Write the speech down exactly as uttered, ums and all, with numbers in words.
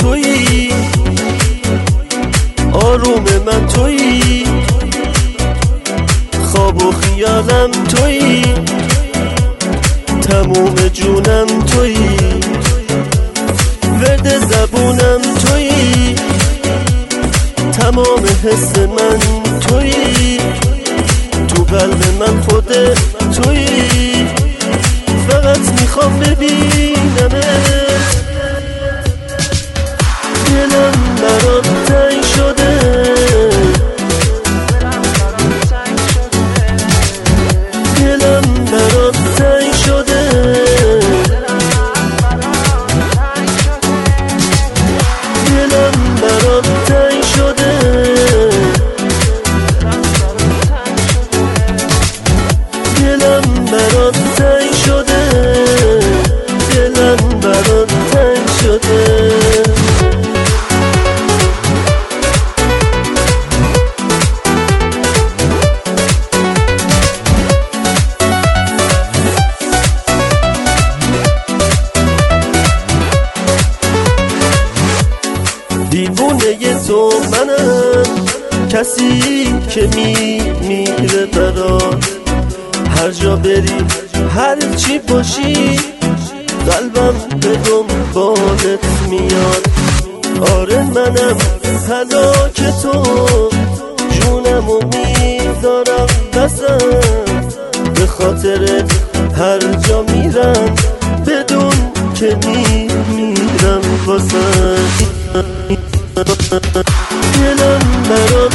تویی، آروم من تویی، خواب و خیالم تویی، تموم جونم تویی، ورد زبونم تویی، تمام حس من تویی، تو قلب من خود تویی، فقط میخوام ببینمت. دلم برات تنگ شده، دلم برات تنگ شده، دلم برات تنگ شده، دلم برات تنگ شده، دلم برات تنگ شده. دیوونه تو منم، کسی که می میره برات، هر جا بری هر چی باشی قلبم به دنبالت میاد. آره منم هلاک تو، جونمو میذارم بسم، به خاطرت هر جا میرم بدون که میمیرم واسه. دلم برات